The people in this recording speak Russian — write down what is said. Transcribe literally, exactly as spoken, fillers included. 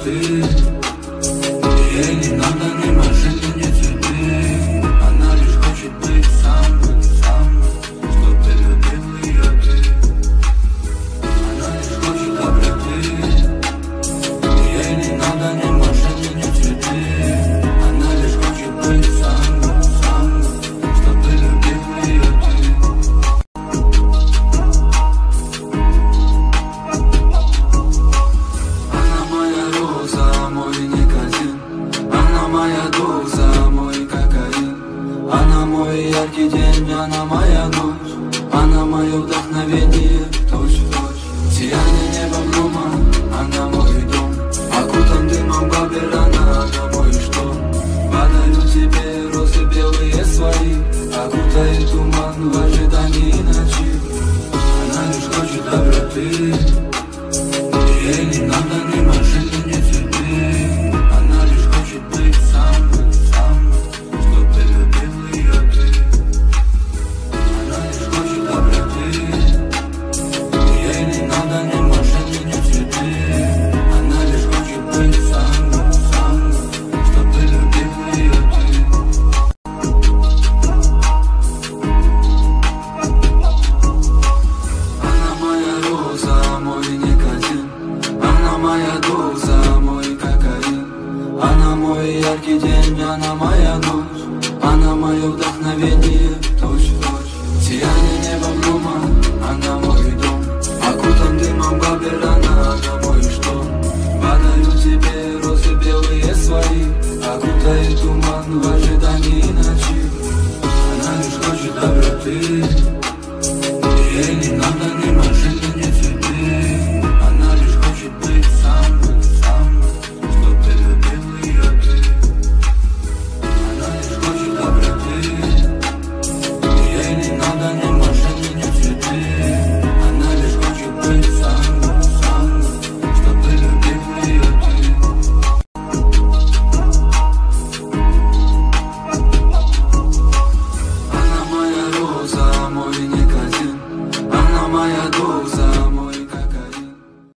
ты. Ей не надо ни машины, ни цветы. Она лишь хочет быть самой, самой, чтоб ты любил ее ты. Она лишь хочет доброты. Ей не надо ни машины, ни цветы. Она лишь хочет быть самой, самой, чтоб ты любил ее ты. Она моя роза, мой никотин. Она моя доза, мой кокаин. Она мой яркий день, она моя ночь. Она мое вдохновение, точь-в-точь. Сияние неба грома, она мой дом. Окутан дымом Бабелана, она мой шторм. Подарю тебе розы белые свои. Окутает туман в ожидании ночи. Она лишь хочет доброты. Ей не надо ни машины, ни цветы. Она лишь хочет быть самой, самой, чтоб ты любил ее ты. Она лишь хочет доброты. Ей не надо ни машины, ни цветы. Она лишь хочет быть самой, самой, чтоб ты любил ее ты. Она моя роза, мой никотин. Она моя доза, мой кокаин. Она мой яркий день, она моя ночь. Она мое вдохновение.